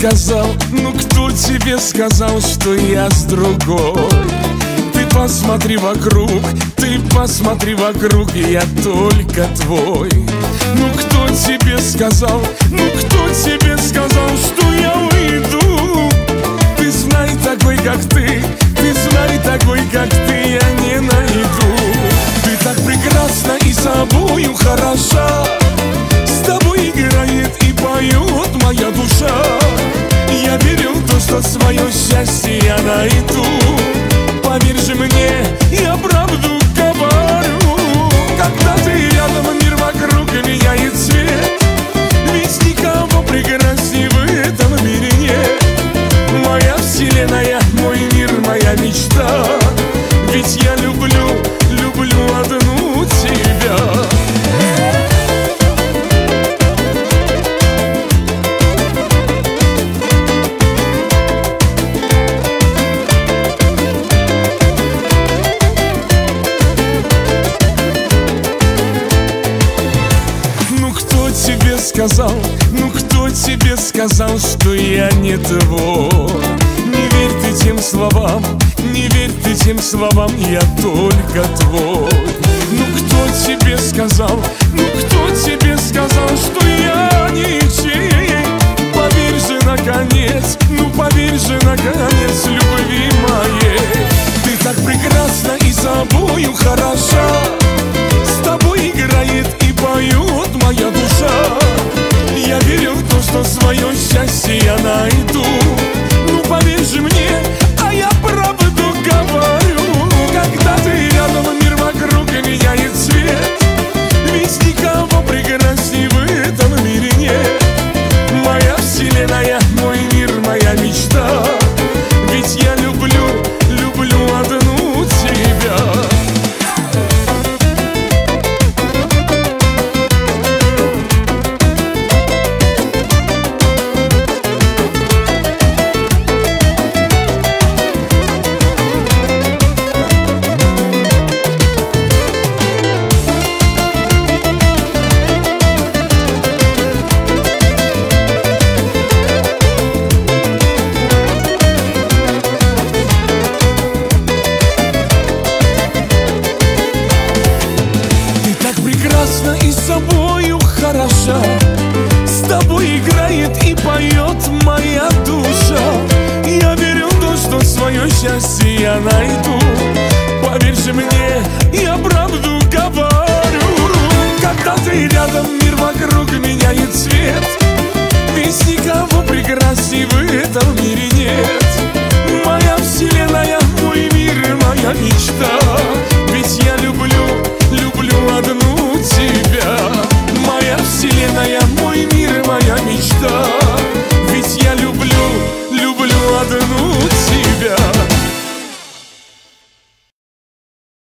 сказал, ну кто тебе сказал, что я с другой? Ты посмотри вокруг, ты посмотри вокруг, я только твой. Ну кто тебе сказал, ну кто тебе сказал, что я уйду? Ты знай, такой как ты знай, такой как ты, я не найду. Ты так прекрасна и собою хороша, с тобой играет и поет моя душа. Я верю в то, что свое счастье я найду. Поверь же мне, я правду говорю. Когда ты рядом, мир вокруг меняет цвет. Ведь никого прекрасней в этом мире нет. Моя вселенная, мой мир, моя мечта. Ведь я люблю, люблю одну тебя. Ну кто тебе сказал, что я не твой? Не верь ты тем словам, не верь ты тем словам, я только твой. Ну кто тебе сказал, ну кто тебе сказал, что я ничей? Поверь же наконец, ну поверь же наконец любви моей. Ты так прекрасна и собою хороша, с тобой играет и поет моя душа. Я верю в то, что свое счастье я найду. Ну поверь же мне, а я правду говорю. Когда ты рядом, мир вокруг меняет цвет. Ведь никого прекрасней в этом мире нет. Моя вселенная, мой мир, моя мечта. Ведь я люблю, люблю одну тебя. И собою хороша, с тобой играет и поет моя душа. Я верю в то, что свое счастье я найду. Поверь же мне, я правду говорю. Когда ты рядом, мир вокруг меняет цвет. Ведь никого прекрасней в этом мире нет. Моя вселенная, мой мир, моя мечта. Ведь я люблю,